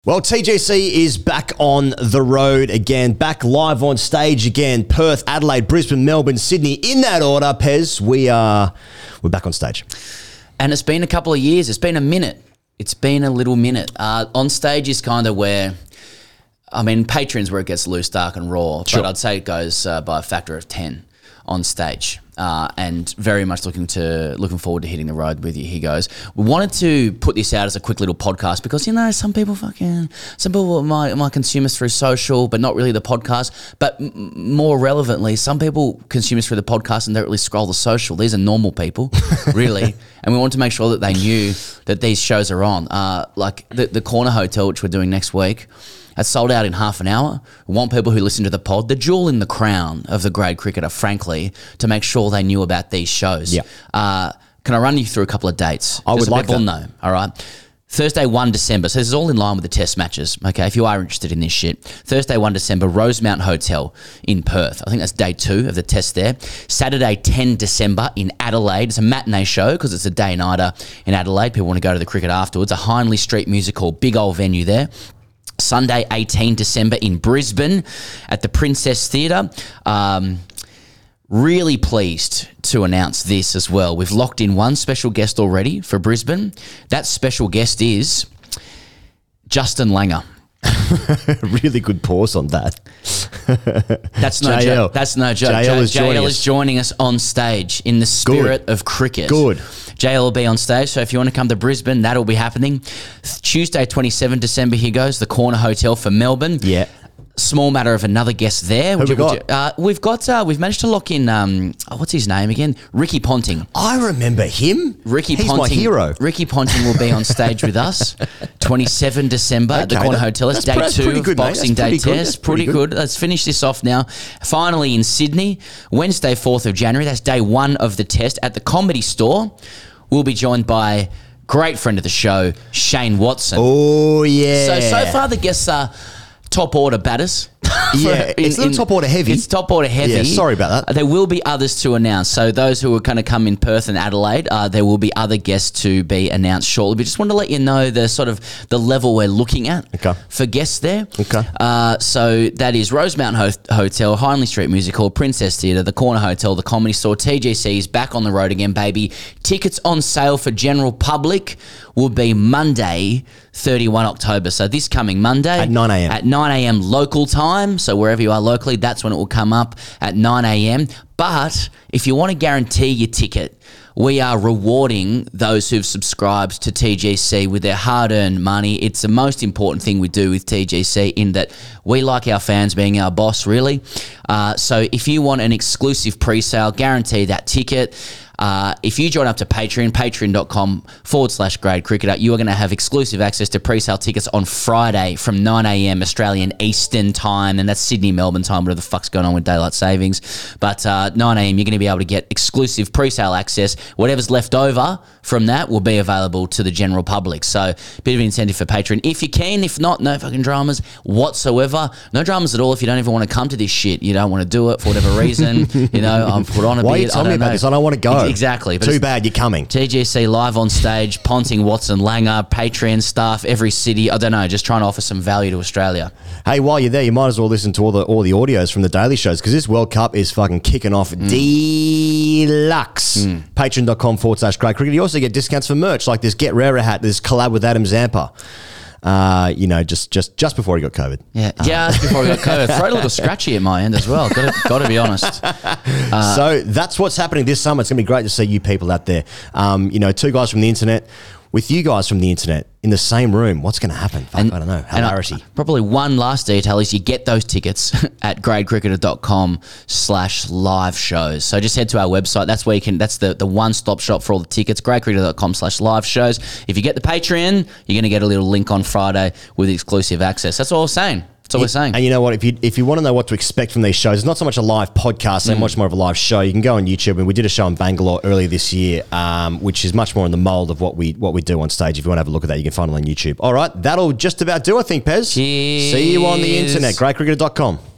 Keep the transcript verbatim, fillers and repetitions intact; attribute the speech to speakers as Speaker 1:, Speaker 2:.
Speaker 1: Well, T G C is back on the road again, back live on stage again. Perth, Adelaide, Brisbane, Melbourne, Sydney. In that order, Pez, we are we're back on stage.
Speaker 2: And it's been a couple of years. It's been a minute. It's been a little minute. Uh, on stage is kind of where, I mean, Patreon's where it gets loose, dark and raw.
Speaker 1: Sure.
Speaker 2: But I'd say it goes uh, by a factor of ten on stage. Uh, and very much looking to looking forward to hitting the road with you. He goes. We wanted to put this out as a quick little podcast because, you know, some people fucking some people might might consume us through social, but not really the podcast. But m- more relevantly, some people consume us through the podcast and don't really scroll the social. These are normal people, really. And we wanted to make sure that they knew that these shows are on. Uh, like the the Corner Hotel, which we're doing next week. It's sold out in half an hour. We want people who listen to the pod, the jewel in the crown of the grade cricketer, frankly, to make sure they knew about these shows.
Speaker 1: Yeah.
Speaker 2: Uh, can I run you through a couple of dates?
Speaker 1: I would
Speaker 2: so
Speaker 1: like
Speaker 2: people
Speaker 1: that.
Speaker 2: know, all right? Thursday, the first December. So this is all in line with the test matches, okay, if you are interested in this shit. Thursday, the first December, Rosemount Hotel in Perth. I think that's day two of the test there. Saturday, the tenth December in Adelaide. It's a matinee show because it's a day-nighter in Adelaide. People want to go to the cricket afterwards. A Hindley Street musical, big old venue there. Sunday, the eighteenth December in Brisbane at the Princess Theatre. Um, really pleased to announce this as well. We've locked in one special guest already for Brisbane. That special guest is Justin Langer.
Speaker 1: Really good pause on that.
Speaker 2: That's no
Speaker 1: J L.
Speaker 2: joke. That's no joke.
Speaker 1: J L
Speaker 2: J-
Speaker 1: is joining
Speaker 2: J L
Speaker 1: us.
Speaker 2: is joining us on stage in the spirit of cricket.
Speaker 1: Good.
Speaker 2: J L will be on stage, so if you want to come to Brisbane, that'll be happening. Tuesday, the twenty-seventh December, here goes, the Corner Hotel for Melbourne.
Speaker 1: Yeah.
Speaker 2: Small matter of another guest there.
Speaker 1: Who
Speaker 2: Would
Speaker 1: we
Speaker 2: you- would
Speaker 1: got?
Speaker 2: you- uh, we've got, uh, we've managed to lock in, um, oh, what's his name again? Ricky Ponting.
Speaker 1: I remember him.
Speaker 2: Ricky
Speaker 1: He's
Speaker 2: Ponting.
Speaker 1: my hero.
Speaker 2: Ricky Ponting will be on stage with us. twenty-seventh December at the
Speaker 1: Okay,
Speaker 2: Corner
Speaker 1: that-
Speaker 2: Hotel. It's
Speaker 1: that's
Speaker 2: day
Speaker 1: pre- that's
Speaker 2: two
Speaker 1: pretty
Speaker 2: of
Speaker 1: good, mate.
Speaker 2: Boxing
Speaker 1: That's
Speaker 2: Day
Speaker 1: pretty good.
Speaker 2: test.
Speaker 1: That's pretty
Speaker 2: Pretty good. Let's finish this off now. Finally in Sydney, Wednesday, fourth of January. That's day one of the test at the Comedy Store. We'll be joined by great friend of the show, Shane Watson.
Speaker 1: Oh, yeah.
Speaker 2: So, so far the guests are top order batters.
Speaker 1: Yeah, it's not top order heavy.
Speaker 2: It's top order heavy.
Speaker 1: Yeah, sorry about that.
Speaker 2: There will be others to announce. So those who are going to come in Perth and Adelaide, uh, there will be other guests to be announced shortly. We just want to let you know the sort of the level we're looking at
Speaker 1: Okay.
Speaker 2: for guests there.
Speaker 1: Okay.
Speaker 2: Uh, so that is Rosemount Ho- Hotel, Hindley Street Music Hall, Princess Theatre, the Corner Hotel, the Comedy Store. T G C is back on the road again, baby. Tickets on sale for general public will be Monday, thirty-first October. So this coming Monday.
Speaker 1: At nine a.m.
Speaker 2: At nine a.m. local time. So wherever you are locally, that's when it will come up at nine a.m. But if you want to guarantee your ticket, we are rewarding those who've subscribed to T G C with their hard-earned money. It's the most important thing we do with T G C in that we like our fans being our boss, really. Uh, so if you want an exclusive pre-sale, guarantee that ticket. Uh, if you join up to Patreon, patreon.com forward slash grade cricketer, you are going to have exclusive access to pre-sale tickets on Friday from nine a.m. Australian Eastern time, and that's Sydney, Melbourne time, whatever the fuck's going on with daylight savings. But uh, nine a.m. you're going to be able to get exclusive pre-sale access. Whatever's left over from that will be available to the general public. So bit of an incentive for Patreon. If you can, if not, no fucking dramas whatsoever. No dramas at all if you don't even want to come to this shit. You don't want to do it for whatever reason. You know, I've put on a
Speaker 1: Why are you
Speaker 2: beard. I
Speaker 1: telling me
Speaker 2: don't
Speaker 1: about
Speaker 2: know.
Speaker 1: this? I don't want to go.
Speaker 2: Exactly. But
Speaker 1: Too
Speaker 2: it's-
Speaker 1: bad you're coming.
Speaker 2: T G C live on stage, Ponting, Watson, Langer, Patreon staff, every city. I don't know, just trying to offer some value to Australia.
Speaker 1: Hey, while you're there, you might as well listen to all the all the audios from the daily shows because this World Cup is fucking kicking off deluxe.
Speaker 2: Mm.
Speaker 1: Patreon.com forward slash great cricket. You also get discounts for merch like this Get Rarer hat, this collab with Adam Zampa. Uh, you know, just just just before he got COVID.
Speaker 2: Yeah, yeah. That's before we got COVID. Throat a little scratchy at my end as well. Got to, got to be honest. Uh,
Speaker 1: so that's what's happening this summer. It's going to be great to see you people out there. Um, you know, two guys from the internet with you guys from the internet in the same room. What's going to happen? Fuck,
Speaker 2: And-
Speaker 1: I don't know.
Speaker 2: and I-
Speaker 1: Hilarity.
Speaker 2: probably one last detail is you get those tickets at gradecricketer.com slash live shows. So just head to our website. That's where you can, that's the, the one-stop shop for all the tickets, gradecricketer.com slash live shows. If you get the Patreon, you're going to get a little link on Friday with exclusive access. That's all I'm saying. That's all we're saying.
Speaker 1: And you know what? If you if you want to know what to expect from these shows, it's not so much a live podcast, so
Speaker 2: Mm.
Speaker 1: much more of a live show. You can go on YouTube, and we did a show in Bangalore earlier this year, um, which is much more in the mold of what we what we do on stage. If you want to have a look at that, you can find it on YouTube. All right, that'll just about do, I think, Pez.
Speaker 2: Cheers.
Speaker 1: See you on the internet, great cricketer dot com.